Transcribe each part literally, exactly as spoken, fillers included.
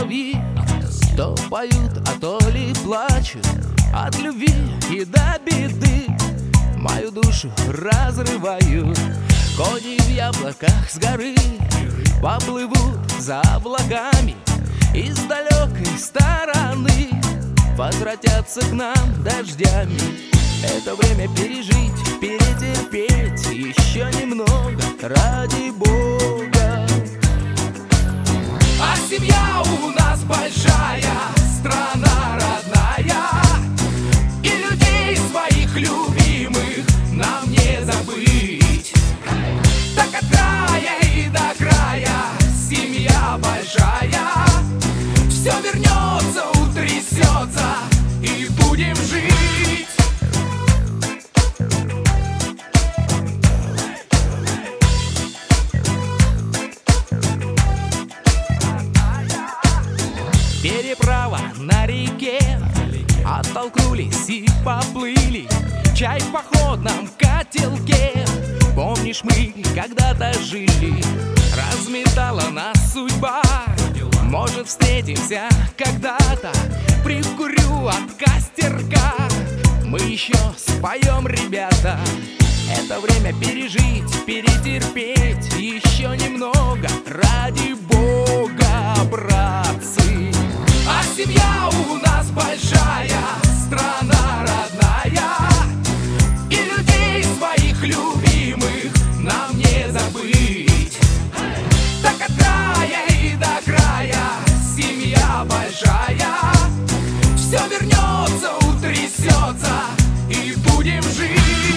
соловьи то поют, а то ли плачут от любви и до беды. Мою душу разрывают кони в яблоках с горы, поплывут за облаками из далекой стороны, возвратятся к нам дождями. Это время пережить, перетерпеть еще немного ради Бога. А семья у нас большая, страна родная, и людей своих любимых нам не забыть. Так от края и до края семья большая, все вернется, утрясется, и будем жить. Переправа на реке, оттолкнулись и поплыли, чай в походном котелке. Помнишь, мы когда-то жили, разметала нас судьба. Может, встретимся когда-то, прикурю от костерка. Мы еще споем, ребята. Это время пережить, перетерпеть еще немного ради Бога, братцы. А семья у нас большая, страна родная, и людей своих любимых нам не забыть. Так от края и до края семья большая, все вернется, утрясется, и будем жить.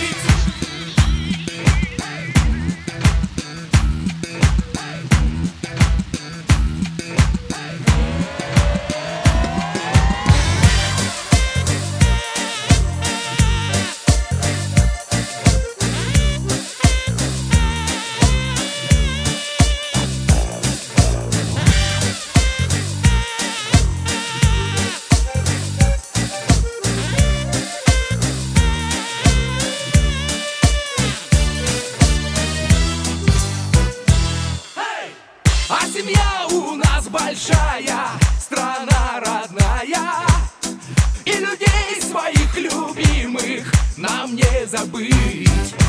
А семья у нас большая, страна родная, и людей своих любимых нам не забыть.